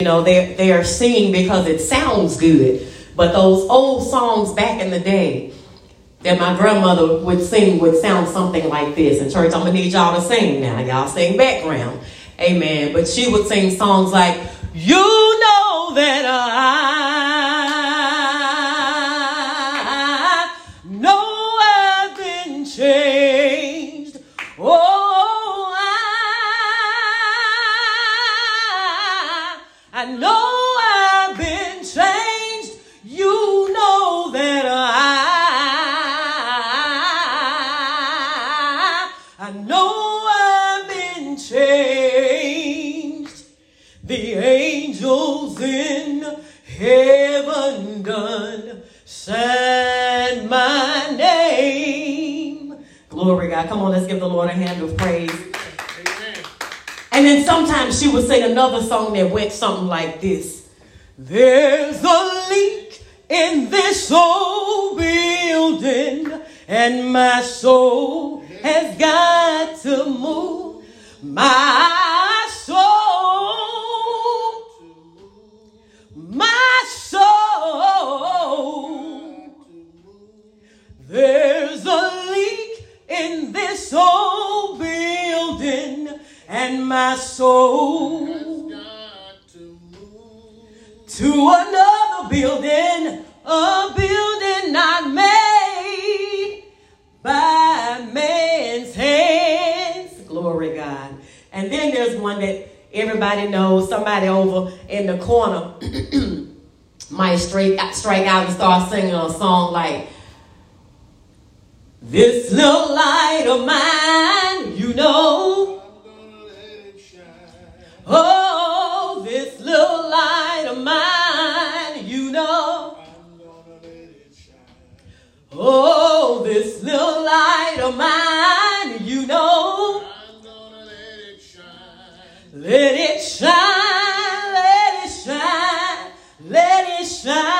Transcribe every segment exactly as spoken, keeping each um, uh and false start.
You know, they they are singing because it sounds good. But those old songs back in the day that my grandmother would sing would sound something like this. In church, I'm going to need y'all to sing now. Y'all sing background. Amen. But she would sing songs like, you know that I know I've been changed. Oh, I, I know I've been changed. You know that I, I know I've been changed. The angels in heaven done sign my name. Glory God. Come on, let's give the Lord a hand of praise. Amen. And then sometimes she would sing another song that went something like this. There's a leak in this old building, and my soul has got to move. My soul, my soul. There's a leak in this old building, and my soul to another building, a building not made by man's hands. Glory God. And then there's one that everybody knows. Somebody over in the corner might strike, strike out and start singing a song like, this little light of mine, you know. Oh, this little light of mine, you know. Oh, this little light of mine, you know. Let it shine, let it shine, let it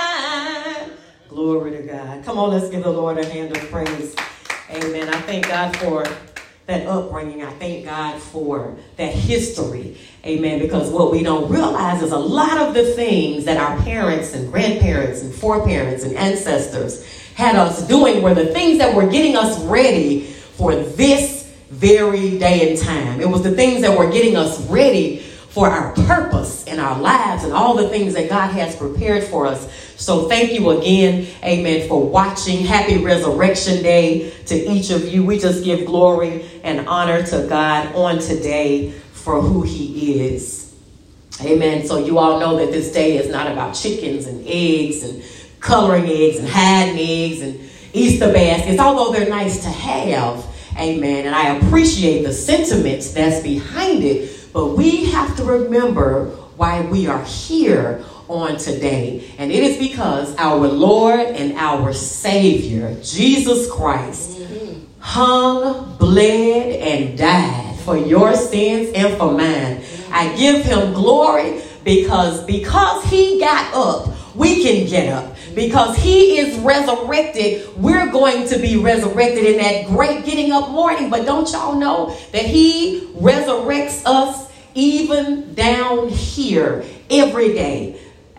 shine. Glory to God. Come on, let's give the Lord a hand of praise. Amen. I thank God for that upbringing. I thank God for that history. Amen. Because what we don't realize is a lot of the things that our parents and grandparents and foreparents and ancestors had us doing were the things that were getting us ready for this very day and time. It was the things that were getting us ready for our purpose in our lives and all the things that God has prepared for us. So thank you again, amen, for watching. Happy Resurrection Day to each of you. We just give glory and honor to God on today for who he is. Amen. So you all know that this day is not about chickens and eggs and coloring eggs and hiding eggs and Easter baskets, although they're nice to have. Amen. And I appreciate the sentiments that's behind it. But we have to remember why we are here on today. And it is because our Lord and our Savior, Jesus Christ, mm-hmm. hung, bled, and died for your sins and for mine. Mm-hmm. I give him glory because, because he got up, we can get up. Because he is resurrected, we're going to be resurrected in that great getting up morning. But don't y'all know that he resurrects us even down here every day?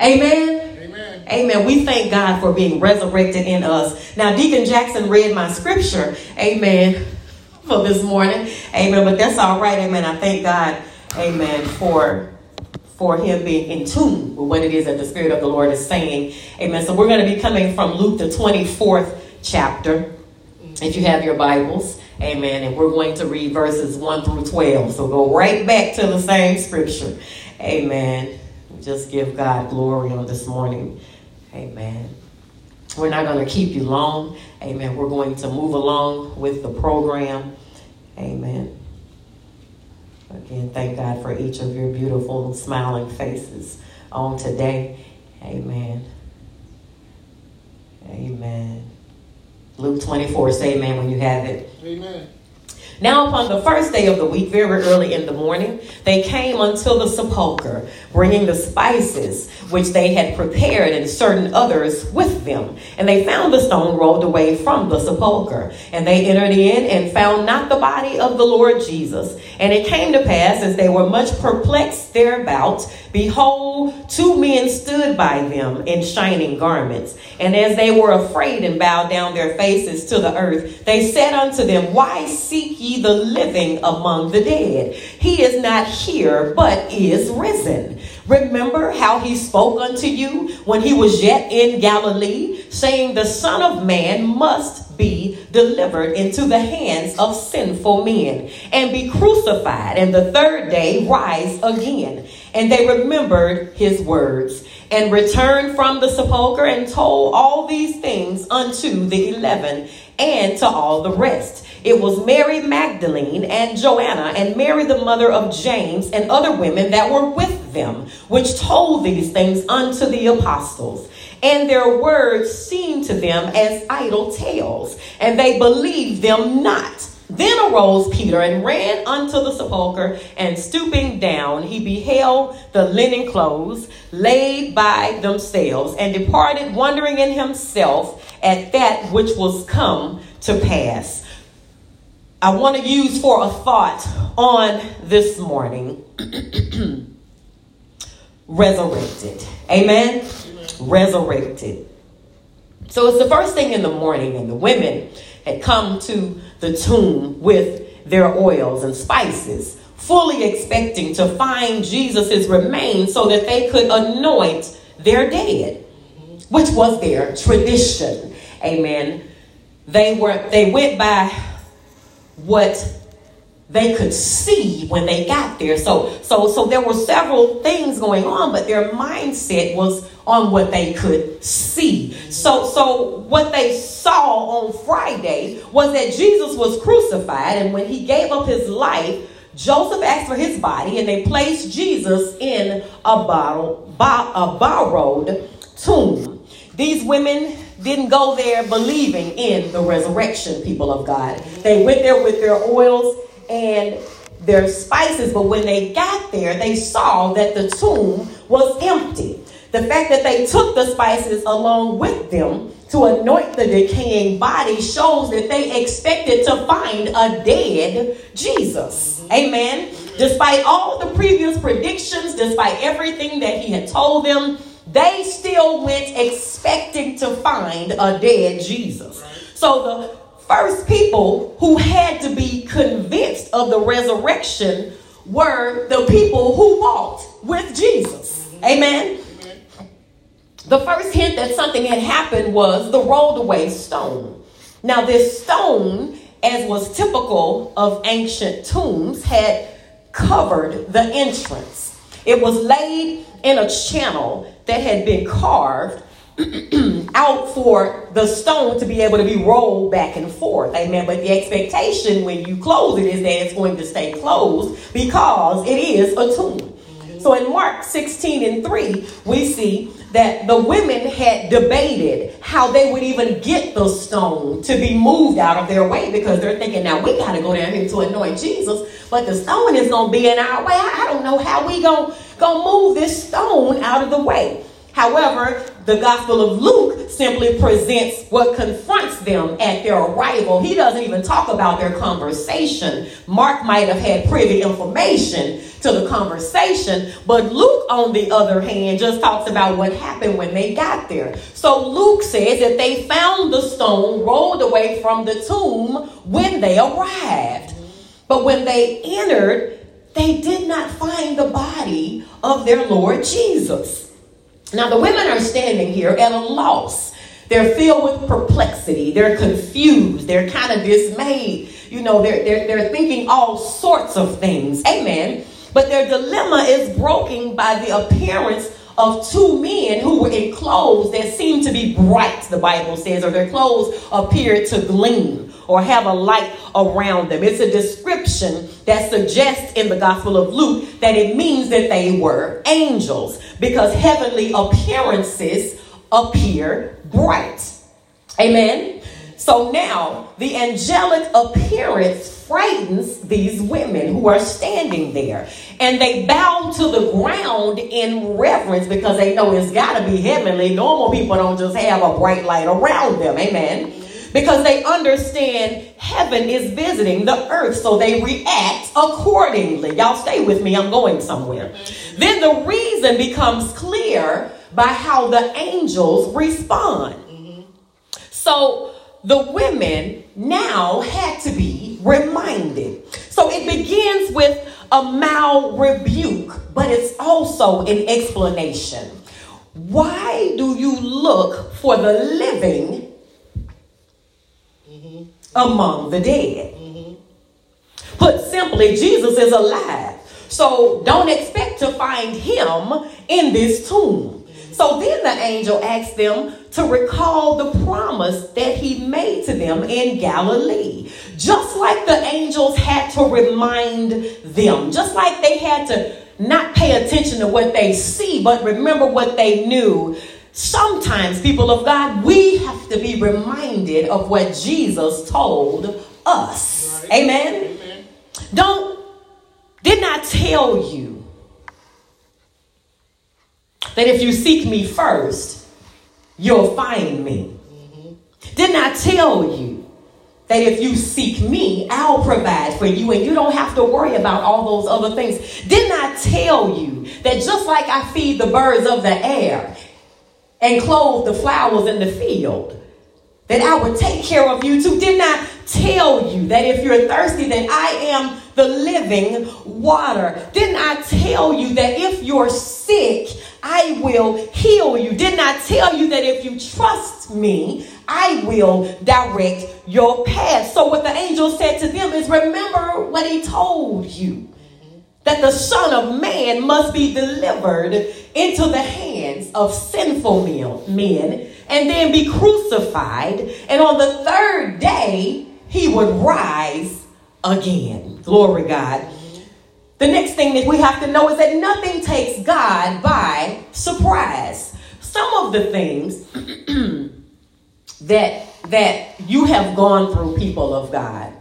Amen? Amen. Amen. We thank God for being resurrected in us. Now, Deacon Jackson read my scripture, amen, for this morning. Amen. But that's all right. Amen. I thank God, amen, for for him being in tune with what it is that the Spirit of the Lord is saying. Amen. So we're going to be coming from Luke, the twenty-fourth chapter, if you have your Bibles. Amen. And we're going to read verses one through twelve. So go right back to the same scripture. Amen. Just give God glory on this morning. Amen. We're not going to keep you long. Amen. We're going to move along with the program. Amen. Again, thank God for each of your beautiful smiling faces on today. Amen. Amen. Luke twenty-four, say amen when you have it. Amen. Now upon the first day of the week, very early in the morning, they came unto the sepulchre, bringing the spices which they had prepared and certain others with them. And they found the stone rolled away from the sepulchre. And they entered in and found not the body of the Lord Jesus. And it came to pass, as they were much perplexed thereabout, behold, two men stood by them in shining garments. And as they were afraid and bowed down their faces to the earth, they said unto them, Why seek ye the living among the dead? He is not here, but is risen. Remember how he spoke unto you when he was yet in Galilee, saying, The Son of Man must be delivered into the hands of sinful men, and be crucified, and the third day rise again. And they remembered his words, and returned from the sepulchre, and told all these things unto the eleven, and to all the rest. It was Mary Magdalene, and Joanna, and Mary the mother of James, and other women that were with them, which told these things unto the apostles. And their words seemed to them as idle tales, and they believed them not. Then arose Peter and ran unto the sepulchre, and stooping down, he beheld the linen clothes laid by themselves, and departed, wondering in himself at that which was come to pass. I want to use for a thought on this morning, resurrected. Amen? Resurrected. So it's the first thing in the morning, and the women had come to the tomb with their oils and spices, fully expecting to find Jesus's remains so that they could anoint their dead, which was their tradition. Amen. They were they went by what they could see when they got there. So, so, so there were several things going on, but their mindset was on what they could see. So, so what they saw on Friday was that Jesus was crucified, and when he gave up his life, Joseph asked for his body, and they placed Jesus in a bottle, a borrowed tomb. These women didn't go there believing in the resurrection, people of God. They went there with their oils and their spices, but when they got there, they saw that the tomb was empty. The fact that they took the spices along with them to anoint the decaying body shows that they expected to find a dead Jesus. Amen. Despite all the previous predictions, despite everything that he had told them, they still went expecting to find a dead Jesus. So the first people who had to be convinced of the resurrection were the people who walked with Jesus. Amen. The first hint that something had happened was the rolled away stone. Now this stone, as was typical of ancient tombs, had covered the entrance. It was laid in a channel that had been carved out for the stone to be able to be rolled back and forth. Amen. But the expectation when you close it is that it's going to stay closed because it is a tomb. So in Mark sixteen and three, we see that the women had debated how they would even get the stone to be moved out of their way, because they're thinking, now we got to go down here to anoint Jesus, but the stone is going to be in our way. I don't know how we going to move this stone out of the way. However, the Gospel of Luke simply presents what confronts them at their arrival. He doesn't even talk about their conversation. Mark might have had privy information to the conversation, but Luke, on the other hand, just talks about what happened when they got there. So Luke says that they found the stone rolled away from the tomb when they arrived. But when they entered, they did not find the body of their Lord Jesus. Now, the women are standing here at a loss. They're filled with perplexity. They're confused. They're kind of dismayed. You know, they're, they're, they're thinking all sorts of things. Amen. But their dilemma is broken by the appearance of two men who were in clothes that seemed to be bright, the Bible says, or their clothes appeared to gleam or have a light around them. It's a description that suggests in the Gospel of Luke that it means that they were angels, because heavenly appearances appear bright. Amen. So now the angelic appearance frightens these women who are standing there, and they bow to the ground in reverence because they know it's got to be heavenly. Normal people don't just have a bright light around them. Amen. because they understand heaven is visiting the earth, so they react accordingly. Y'all stay with me, I'm going somewhere. Then the reason becomes clear by how the angels respond. So the women now had to be reminded. So it begins with a mild rebuke, but it's also an explanation. Why do you look for the living mm-hmm. among the dead? Mm-hmm. Put simply, Jesus is alive. So don't expect to find him in this tomb. Mm-hmm. So then the angel asked them to recall the promise that he made to them in Galilee. Just like the angels had to remind them, just like they had to not pay attention to what they see, but remember what they knew. Sometimes, people of God, we have to be reminded of what Jesus told us. Right. Amen? Amen. Don't, didn't I tell you that if you seek me first, you'll find me? Mm-hmm. Didn't I tell you that if you seek me, I'll provide for you and you don't have to worry about all those other things? Didn't I tell you that just like I feed the birds of the air and clothe the flowers in the field, that I would take care of you too? Didn't I tell you that if you're thirsty, that I am the living water? Didn't I tell you that if you're sick, I will heal you? Didn't I tell you that if you trust me, I will direct your path? So what the angel said to them is, remember what he told you, that the Son of Man must be delivered into the hands of sinful men and then be crucified. And on the third day, he would rise again. Glory God. The next thing that we have to know is that nothing takes God by surprise. Some of the things that that you have gone through, people of God,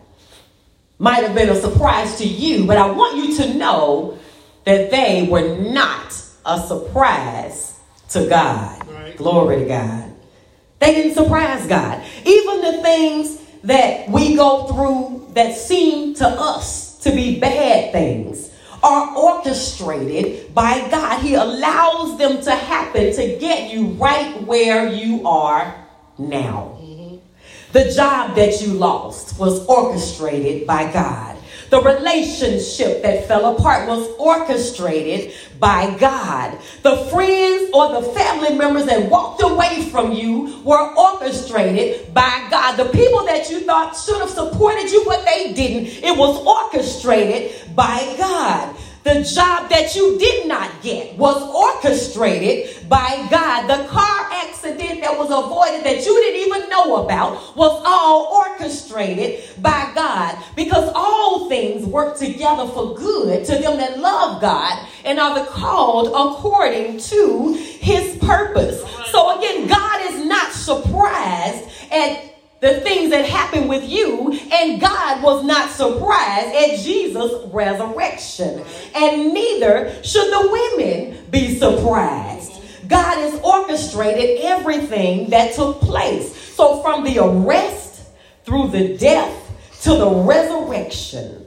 might have been a surprise to you, but I want you to know that they were not a surprise to God. Right. Glory to God. They didn't surprise God. Even the things that we go through that seem to us to be bad things are orchestrated by God. He allows them to happen to get you right where you are now. Mm-hmm. The job that you lost was orchestrated by God. The relationship that fell apart was orchestrated by God. The friends or the family members that walked away from you were orchestrated by God. The people that you thought should have supported you, but they didn't, it was orchestrated by God. The job that you did not get was orchestrated by God. The car accident that was avoided that you didn't even know about was all orchestrated by God, because all things work together for good to them that love God and are the called according to his purpose. So again, God is not surprised at the things that happened with you, and God was not surprised at Jesus' resurrection. And neither should the women be surprised. God has orchestrated everything that took place. So from the arrest through the death to the resurrection,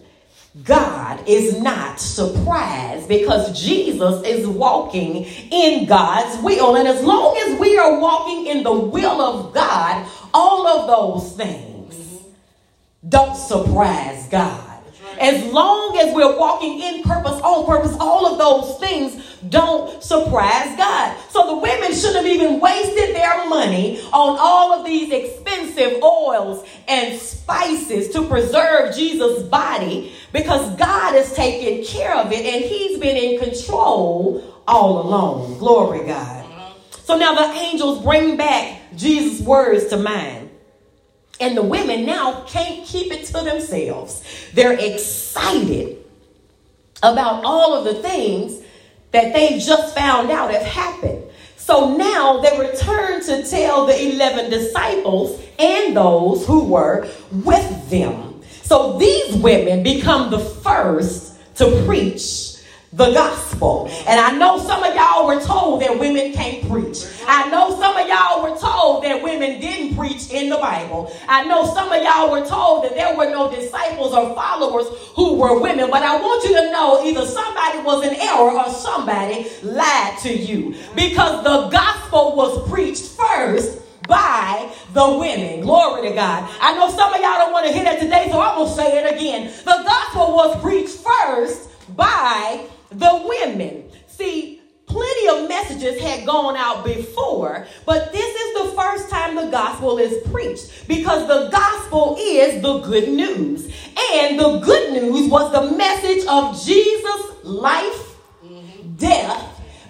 God is not surprised, because Jesus is walking in God's will. And as long as we are walking in the will of God, all of those things mm-hmm. don't surprise God. Right. As long as we're walking in purpose, on purpose, all of those things don't surprise God. So the women shouldn't have even wasted their money on all of these expensive oils and spices to preserve Jesus' body, because God is taking care of it and he's been in control all along. Glory God. So now the angels bring back Jesus' words to mind. And the women now can't keep it to themselves. They're excited about all of the things that they just found out have happened. So now they return to tell the eleven disciples and those who were with them. So these women become the first to preach the gospel. And I know some of y'all were told that women can't preach. I know some of y'all were told that women didn't preach preached in the Bible. I know some of y'all were told that there were no disciples or followers who were women, but I want you to know either somebody was in error or somebody lied to you, because the gospel was preached first by the women. Glory to God. I know some of y'all don't want to hear that today, so I'm going to say it again. The gospel was preached first by the women. See, plenty of messages had gone out before, but this is the first time the gospel is preached, because the gospel is the good news. And the good news was the message of Jesus' life, death,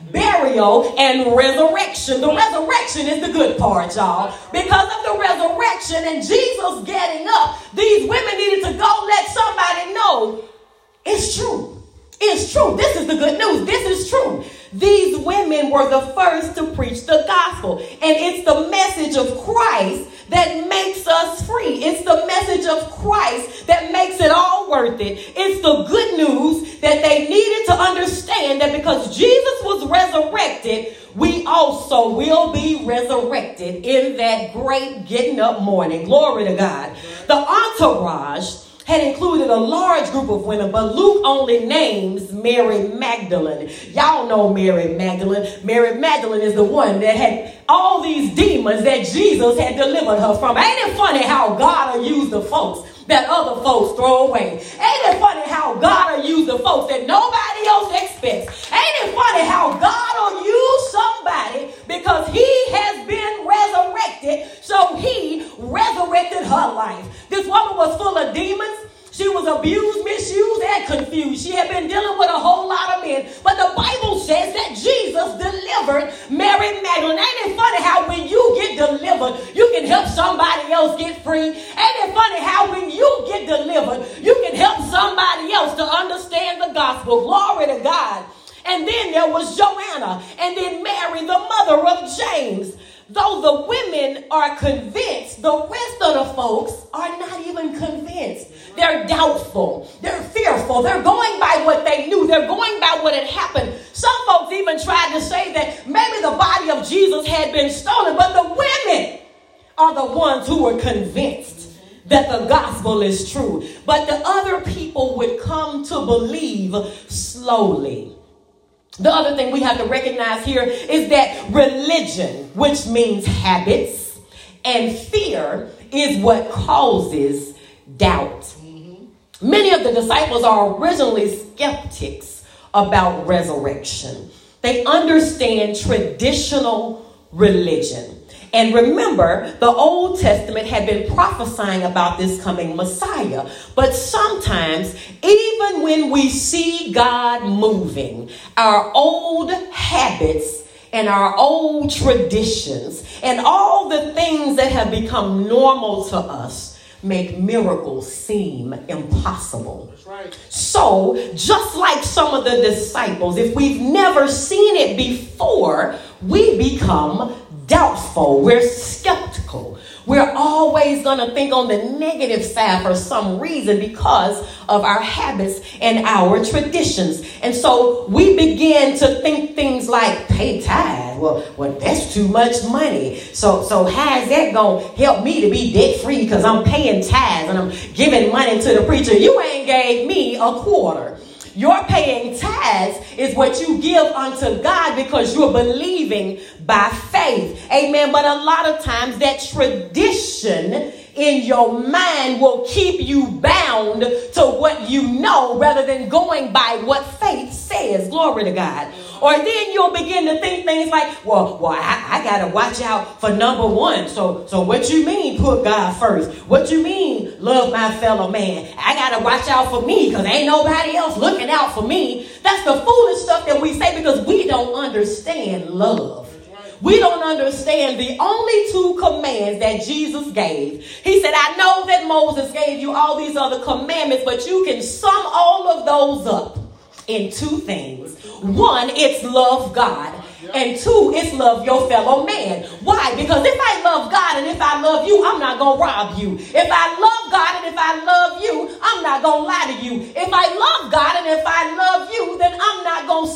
burial, and resurrection. The resurrection is the good part, y'all. Because of the resurrection and Jesus getting up, these women needed to go let somebody know it's true. It's true. This is the good news. This is true. These women were the first to preach the gospel. And it's the message of Christ that makes us free. It's the message of Christ that makes it all worth it. It's the good news that they needed to understand, that because Jesus was resurrected, we also will be resurrected in that great getting up morning. Glory to God. The entourage had included a large group of women, but Luke only names Mary Magdalene. Y'all know Mary Magdalene. Mary Magdalene is the one that had all these demons that Jesus had delivered her from. Ain't it funny how God will use the folks that other folks throw away? Ain't it funny how God will use the folks that nobody else expects? Ain't it funny how God will use somebody because he has been resurrected, so he resurrected her life. This woman was full of demons. She was abused, misused, and confused. She had been dealing with a whole lot of men. But the Bible says that Jesus delivered Mary Magdalene. Ain't it funny how when you get delivered, you can help somebody else get free? Ain't it funny how when you get delivered, you can help somebody else to understand the gospel? Glory to God. And then there was Joanna, and then Mary, the mother of James. Though the women are convinced, the rest of the folks are not even convinced. They're doubtful. They're fearful. They're going by what they knew. They're going by what had happened. Some folks even tried to say that maybe the body of Jesus had been stolen, but the women are the ones who were convinced that the gospel is true. But the other people would come to believe slowly. The other thing we have to recognize here is that religion, which means habits, and fear is what causes doubt. Mm-hmm. Many of the disciples are originally skeptics about resurrection. They understand traditional religion. And remember, the Old Testament had been prophesying about this coming Messiah. But sometimes, even when we see God moving, our old habits and our old traditions and all the things that have become normal to us make miracles seem impossible. That's right. So, just like some of the disciples, if we've never seen it before, we become doubtful. We're skeptical. We're always going to think on the negative side for some reason because of our habits and our traditions. And so we begin to think things like pay tithe. Well, well, that's too much money. So, so how is that going to help me to be debt free because I'm paying tithes and I'm giving money to the preacher? You ain't gave me a quarter. Your paying tithes is what you give unto God because you're believing by faith. Amen. But a lot of times that tradition in your mind will keep you bound to what you know rather than going by what faith says. Glory to God. Or then you'll begin to think things like, well, well, I, I got to watch out for number one. So, so what you mean put God first? What you mean love my fellow man? I got to watch out for me because ain't nobody else looking out for me. That's the foolish stuff that we say because we don't understand love. We don't understand the only two commands that Jesus gave. He said, I know that Moses gave you all these other commandments, but you can sum all of those up in two things. One, it's love God. And two, it's love your fellow man. Why? Because if I love God and if I love you, I'm not going to rob you. If I love God and if I love you, I'm not going to lie to you. If I love God and if I love you, then I'm not going to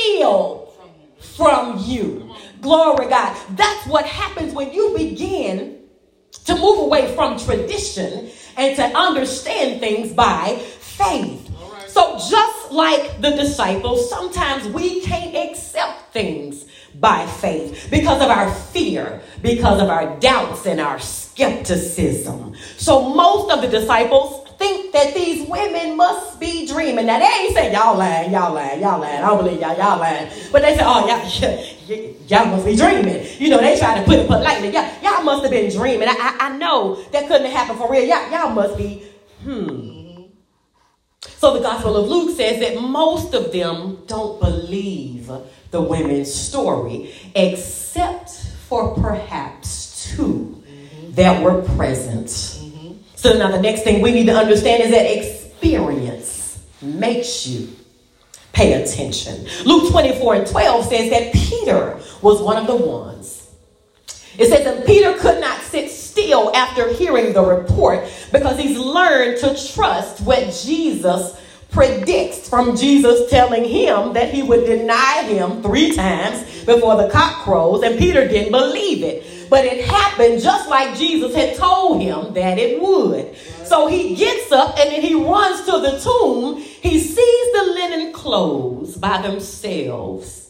steal from you. Glory God. That's what happens when you begin to move away from tradition and to understand things by faith. Right. So just like the disciples, sometimes we can't accept things by faith because of our fear, because of our doubts and our skepticism. So most of the disciples think that these women must be dreaming. Now, they ain't saying, y'all lying, y'all lying, y'all lying. I don't believe y'all, y'all lying. But they say, oh, y'all, y'all must be dreaming. You know, they try to put it politely. Y'all, y'all must have been dreaming. I, I, I know that couldn't have happened for real. Y'all, y'all must be, hmm. So the Gospel of Luke says that most of them don't believe the women's story, except for perhaps two that were present. So now the next thing we need to understand is that experience makes you pay attention. Luke twenty-four and twelve says that Peter was one of the ones. It says that Peter could not sit still after hearing the report because he's learned to trust what Jesus predicts from Jesus telling him that he would deny him three times before the cock crows, and Peter didn't believe it. But it happened just like Jesus had told him that it would. So he gets up and then he runs to the tomb. He sees the linen clothes by themselves,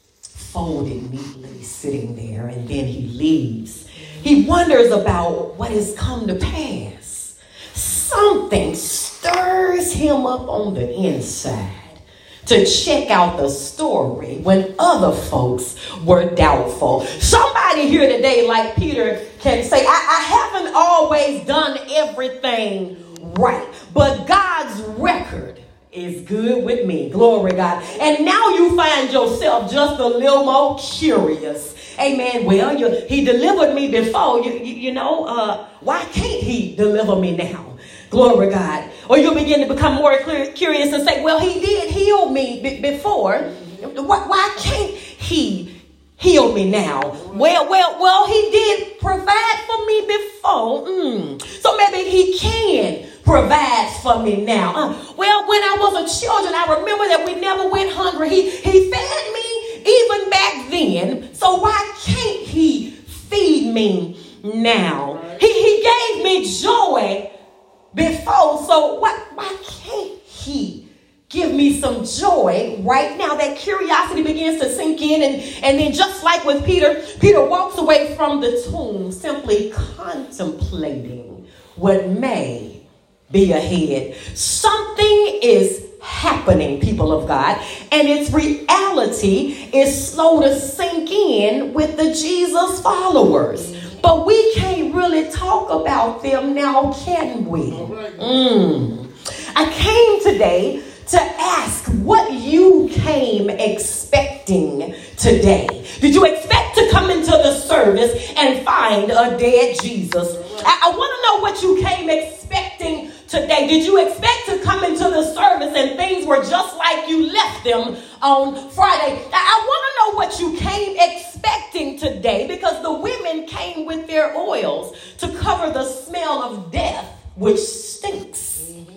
folded neatly, sitting there, and then he leaves. He wonders about what has come to pass. Something stirs him up on the inside to check out the story when other folks were doubtful. Somebody here today, like Peter, can say, I, I haven't always done everything right, but God's record is good with me. Glory God. And now you find yourself just a little more curious. Amen. Well, you, he delivered me before. You, you, you know, uh, why can't he deliver me now? Glory God. Or you'll begin to become more curious and say, well, he did heal me b- before. Why, why can't he heal me now? Well, well, well, he did provide for me before. Mm. So maybe he can provide for me now. Uh, well, when I was a children, I remember that we never went hungry. He, he fed me even back then. So why can't he feed me now? He, he gave me joy before, so what, why can't he give me some joy right now? That curiosity begins to sink in, and, and then just like with Peter, Peter walks away from the tomb simply contemplating what may be ahead. Something is happening, people of God, and its reality is slow to sink in with the Jesus followers. But we can't really talk about them now, can we? Mm. I came today to ask what you came expecting today. Did you expect to come into the service and find a dead Jesus? I, I want to know what you came expecting today. Did you expect to come into the service and things were just like you left them on Friday? I, I want to know what you came expecting today, because the women came with their oils to cover the smell of death, which stinks.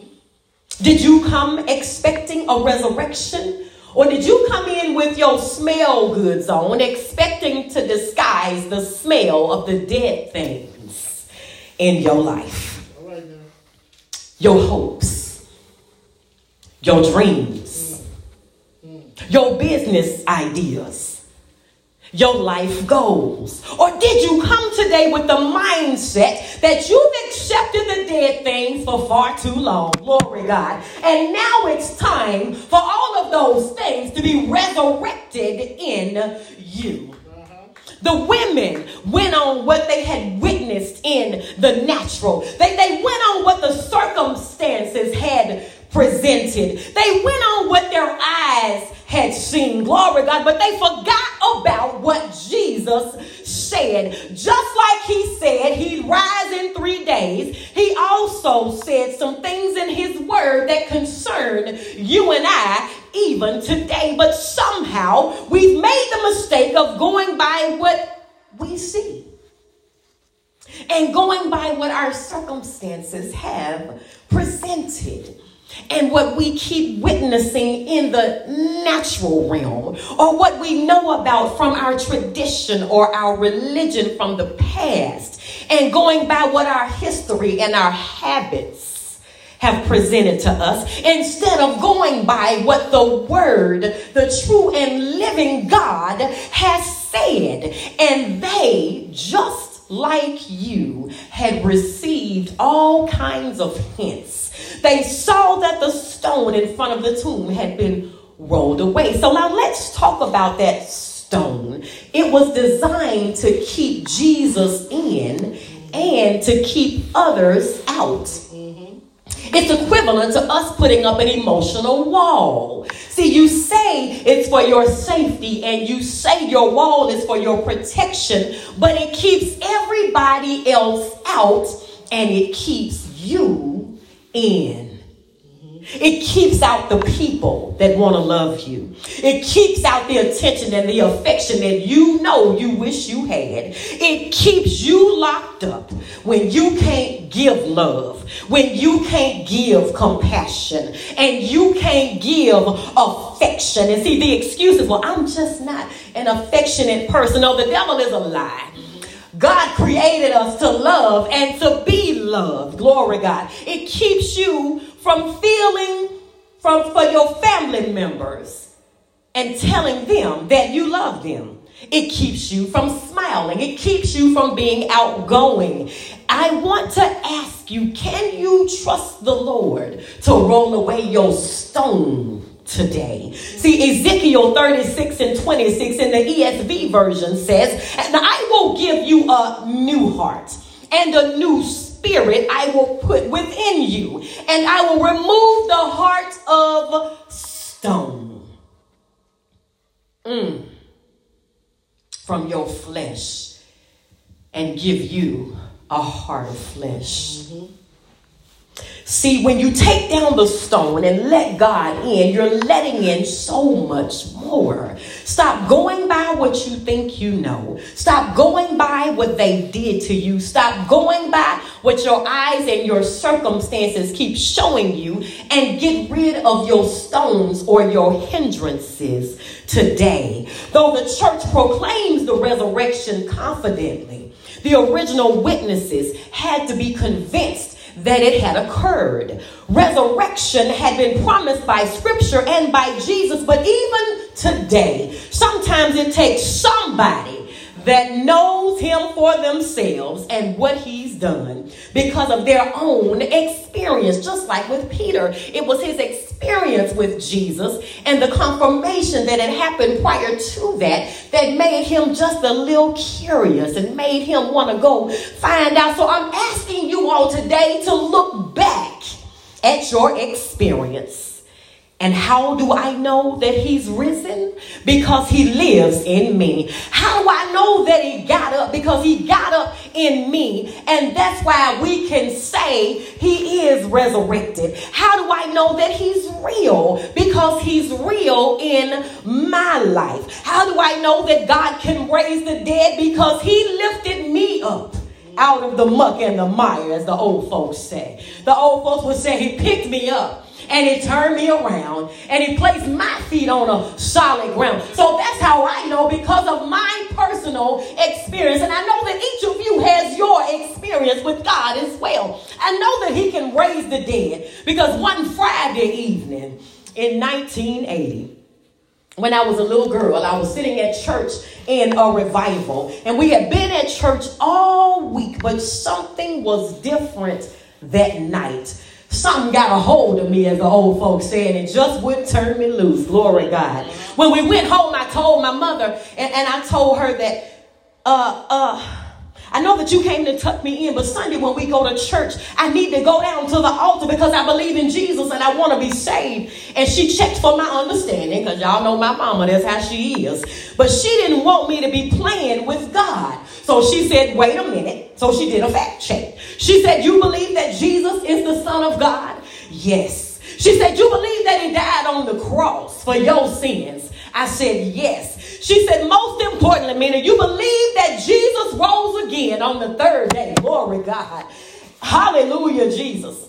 Did you come expecting a resurrection? Or did you come in with your smell goods on, expecting to disguise the smell of the dead things in your life? All right, now. Your hopes, your dreams, mm. your business ideas, your life goals? Or did you come today with the mindset that you've accepted the dead things for far too long? Glory God. And now it's time for all of those things to be resurrected in you. The women went on what they had witnessed in the natural. They, they went on what the circumstances had presented. They went on what their eyes had seen. Glory God. But they forgot about what Jesus said. Just like he said he'd rise in three days, he also said some things in his word that concern you and I even today. But somehow we've made the mistake of going by what we see and going by what our circumstances have presented. And what we keep witnessing in the natural realm, or what we know about from our tradition or our religion from the past. and going by what our history and our habits have presented to us, instead of going by what the word, the true and living God has said. And they, just like you, had received all kinds of hints. They saw that the stone in front of the tomb had been rolled away. So now let's talk about that stone. It was designed to keep Jesus in and to keep others out. It's equivalent to us putting up an emotional wall. See, you say it's for your safety and you say your wall is for your protection, but it keeps everybody else out and it keeps you in. It keeps out the people that want to love you. It keeps out the attention and the affection that you know you wish you had. It keeps you locked up when you can't give love, when you can't give compassion, and you can't give affection. And see, the excuse is, well, I'm just not an affectionate person. No, the devil is a lie. God created us to love and to be loved. Glory God. It keeps you from feeling from for your family members and telling them that you love them. It keeps you from smiling. It keeps you from being outgoing. I want to ask you, can you trust the Lord to roll away your stone today? See, Ezekiel thirty-six and twenty-six in the E S V version says, and I will give you a new heart and a new spirit I will put within you, and I will remove the heart of stone mm, from your flesh and give you a heart of flesh. Mm-hmm. See, when you take down the stone and let God in, you're letting in so much more. Stop going by what you think you know. Stop going by what they did to you. Stop going by what your eyes and your circumstances keep showing you, and get rid of your stones or your hindrances today. Though the church proclaims the resurrection confidently, the original witnesses had to be convinced that it had occurred. Resurrection had been promised by scripture and by Jesus, but even today, sometimes it takes somebody that knows him for themselves and what he's done because of their own experience. Just like with Peter, it was his experience with Jesus and the confirmation that had happened prior to that that made him just a little curious and made him want to go find out. So I'm asking you all today to look back at your experience. And how do I know that he's risen? Because he lives in me. How do I know that he got up? Because he got up in me. And that's why we can say he is resurrected. How do I know that he's real? Because he's real in my life. How do I know that God can raise the dead? Because he lifted me up out of the muck and the mire, as the old folks say. The old folks would say he picked me up and he turned me around and he placed my feet on a solid ground. So that's how I know, because of my personal experience. And I know that each of you has your experience with God as well. I know that he can raise the dead, because one Friday evening in nineteen eighty, when I was a little girl, I was sitting at church in a revival, and we had been at church all week, but something was different that night. Something got a hold of me, as the old folks said, and just wouldn't turn me loose. Glory God. When we went home, I told my mother, and, and I told her that, uh, uh, I know that you came to tuck me in, but Sunday when we go to church, I need to go down to the altar because I believe in Jesus and I want to be saved. And she checked for my understanding, because y'all know my mama, that's how she is. But she didn't want me to be playing with God. So she said, wait a minute. So she did a fact check. She said, you believe that Jesus is the Son of God? Yes. She said, you believe that he died on the cross for your sins? I said, yes. She said, most importantly, Mina, you believe that Jesus rose again on the third day. Glory God. Hallelujah, Jesus.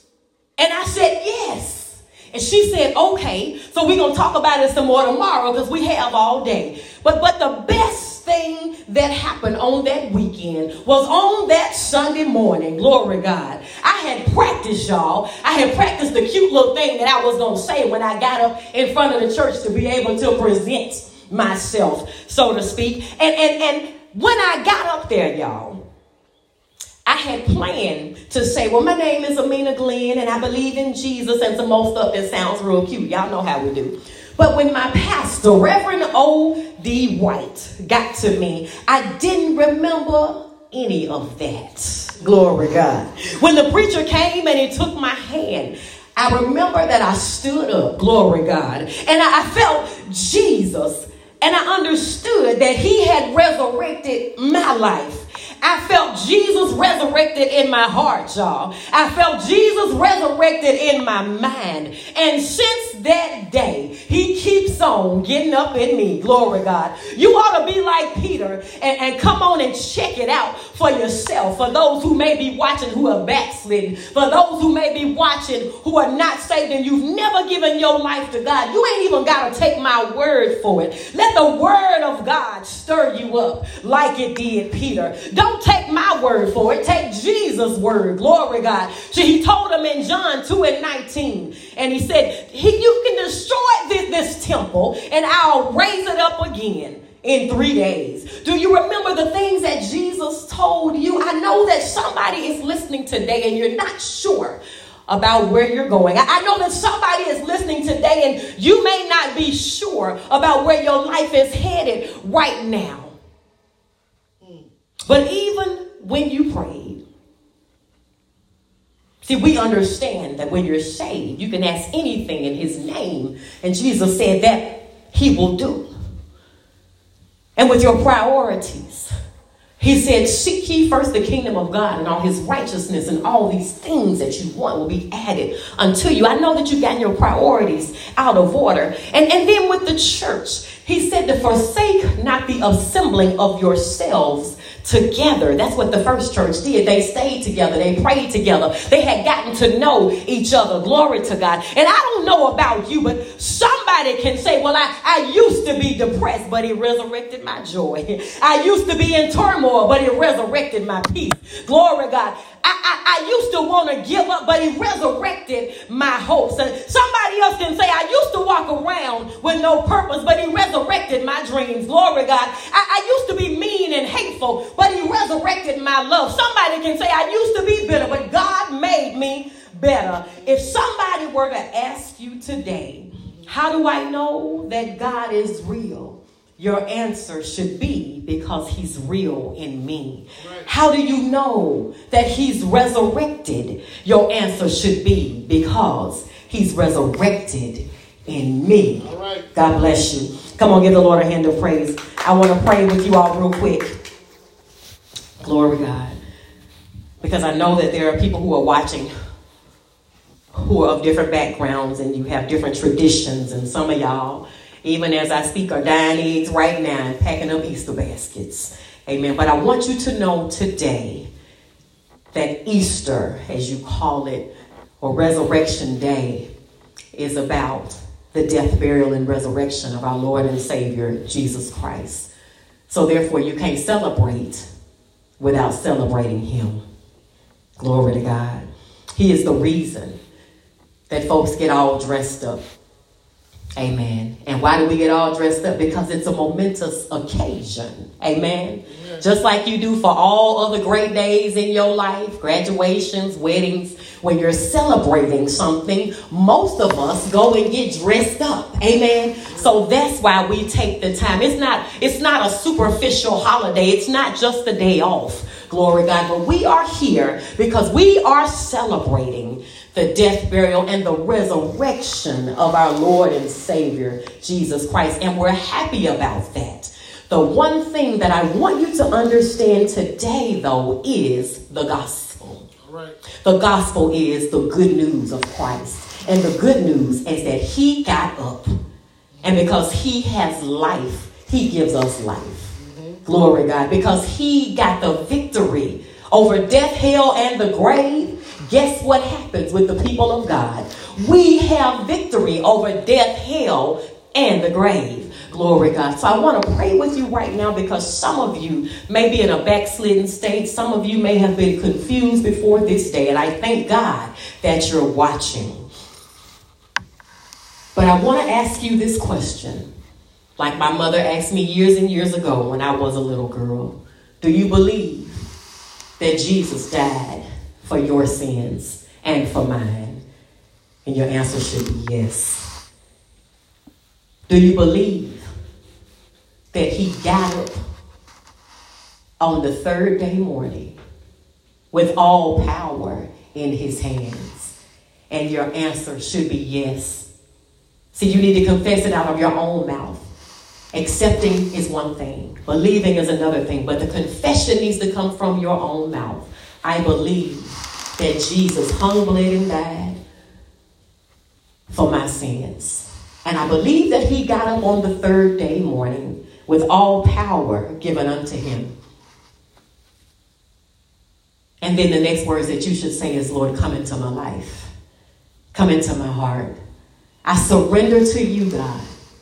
And I said, yes. And she said, okay, so we're going to talk about it some more tomorrow because we have all day. But, but the best thing that happened on that weekend was on that Sunday morning. Glory to God. I had practiced, y'all. I had practiced the cute little thing that I was going to say when I got up in front of the church to be able to present myself, so to speak. And, and, and when I got up there, y'all, I had planned to say, well, my name is Amina Glenn, and I believe in Jesus, and some more stuff that sounds real cute. Y'all know how we do. But when my pastor, Reverend O D White, got to me, I didn't remember any of that. Glory to God. When the preacher came and he took my hand, I remember that I stood up. Glory to God. And I, I felt Jesus. And I understood that he had resurrected my life. I felt Jesus resurrected in my heart, y'all. I felt Jesus resurrected in my mind. And since that day, he keeps on getting up in me. Glory to God. You ought to be like Peter and, and come on and check it out for yourself. For those who may be watching who are backslidden. For those who may be watching who are not saved and you've never given your life to God. You ain't even got to take my word for it. Let the word of God stir you up like it did Peter. Don't Don't take my word for it. Take Jesus' word. Glory to God. So he told him in John two and nineteen. And he said, he, you can destroy this, this temple and I'll raise it up again in three days. Do you remember the things that Jesus told you? I know that somebody is listening today and you're not sure about where you're going. I know that somebody is listening today and you may not be sure about where your life is headed right now. But even when you prayed, see, we understand that when you're saved, you can ask anything in his name. And Jesus said that he will do. And with your priorities, he said, seek ye first the kingdom of God and all his righteousness, and all these things that you want will be added unto you. I know that you've gotten your priorities out of order. And, and then with the church, he said to forsake not the assembling of yourselves together. That's what the first church did. They stayed together. They prayed together. They had gotten to know each other. Glory to God. And I don't know about you, but somebody can say, well, I, I used to be depressed, but he resurrected my joy. I used to be in turmoil, but he resurrected my peace. Glory to God. I, I, I used to want to give up, but he resurrected my hopes. And somebody else can say, I used to walk around with no purpose, but he resurrected my dreams. Glory to God. I, I used to be mean and hateful, but he resurrected my love. Somebody can say, I used to be bitter, but God made me better. If somebody were to ask you today, how do I know that God is real? Your answer should be, because he's real in me. Right. How do you know that he's resurrected? Your answer should be, because he's resurrected in me. All right. God bless you. Come on, give the Lord a hand of praise. I want to pray with you all real quick. Glory to God. Because I know that there are people who are watching who are of different backgrounds, and you have different traditions, and some of y'all, even as I speak, are dying eggs right now and packing up Easter baskets. Amen. But I want you to know today that Easter, as you call it, or Resurrection Day, is about the death, burial, and resurrection of our Lord and Savior, Jesus Christ. So therefore, you can't celebrate without celebrating him. Glory to God. He is the reason that folks get all dressed up. Amen. And why do we get all dressed up? Because it's a momentous occasion. Amen. Amen. Just like you do for all other great days in your life, graduations, weddings, when you're celebrating something, most of us go and get dressed up. Amen. So that's why we take the time. It's not, it's not a superficial holiday. It's not just a day off. Glory to God. But we are here because we are celebrating the death, burial, and the resurrection of our Lord and Savior, Jesus Christ. And we're happy about that. The one thing that I want you to understand today, though, is the gospel. Right. The gospel is the good news of Christ. And the good news is that he got up. And because he has life, he gives us life. Mm-hmm. Glory to God. Because he got the victory over death, hell, and the grave. Guess what happens with the people of God? We have victory over death, hell, and the grave. Glory God. So I want to pray with you right now because some of you may be in a backslidden state. Some of you may have been confused before this day. And I thank God that you're watching. But I want to ask you this question. Like my mother asked me years and years ago when I was a little girl. Do you believe that Jesus died for your sins and for mine? And your answer should be yes. Do you believe that he got up on the third day morning with all power in his hands? And your answer should be yes. See, you need to confess it out of your own mouth. Accepting is one thing. Believing is another thing. But the confession needs to come from your own mouth. I believe that Jesus hung, bled, and died for my sins. And I believe that he got up on the third day morning with all power given unto him. And then the next words that you should say is, Lord, come into my life. Come into my heart. I surrender to you, God.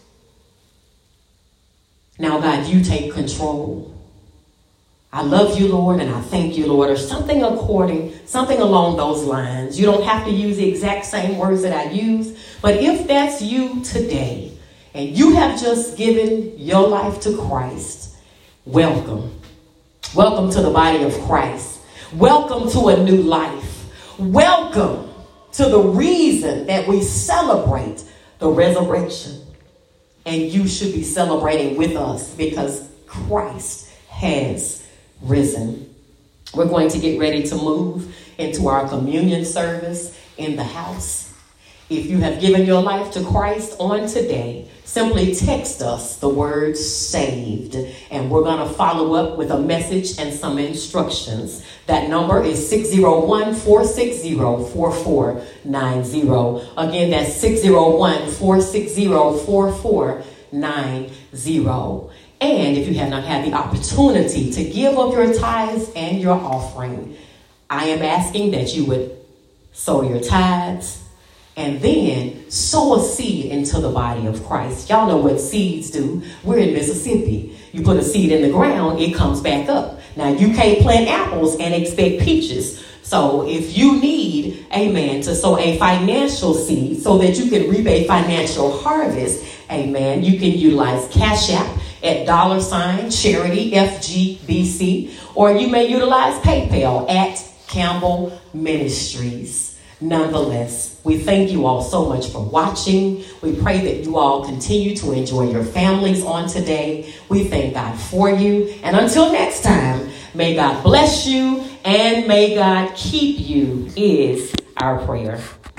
Now, God, you take control. I love you, Lord, and I thank you, Lord, or something according, something along those lines. You don't have to use the exact same words that I use, but if that's you today, and you have just given your life to Christ, welcome. Welcome to the body of Christ. Welcome to a new life. Welcome to the reason that we celebrate the resurrection. And you should be celebrating with us because Christ has risen. We're going to get ready to move into our communion service in the house. If you have given your life to Christ on today, simply text us the word saved, and we're going to follow up with a message and some instructions. That number is six zero one, four six zero, four four nine zero. Again, that's six zero one, four six zero, four four nine zero. And if you have not had the opportunity to give of your tithes and your offering, I am asking that you would sow your tithes and then sow a seed into the body of Christ. Y'all know what seeds do. We're in Mississippi. You put a seed in the ground, it comes back up. Now, you can't plant apples and expect peaches. So if you need, amen, to sow a financial seed so that you can reap a financial harvest, amen, you can utilize Cash App at dollar sign charity F G B C, or you may utilize PayPal at Campbell Ministries. Nonetheless, we thank you all so much for watching. We pray that you all continue to enjoy your families on today. We thank God for you. And until next time, may God bless you and may God keep you is our prayer.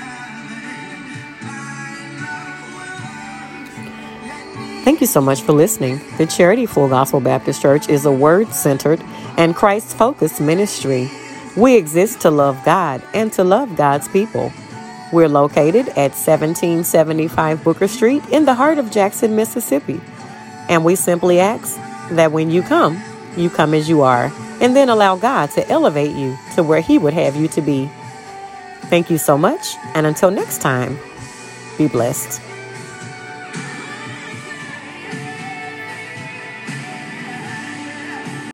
Thank you so much for listening. The Charity Full Gospel Baptist Church is a word-centered and Christ-focused ministry. We exist to love God and to love God's people. We're located at seventeen seventy-five Booker Street in the heart of Jackson, Mississippi. And we simply ask that when you come, you come as you are, and then allow God to elevate you to where He would have you to be. Thank you so much, and until next time, be blessed.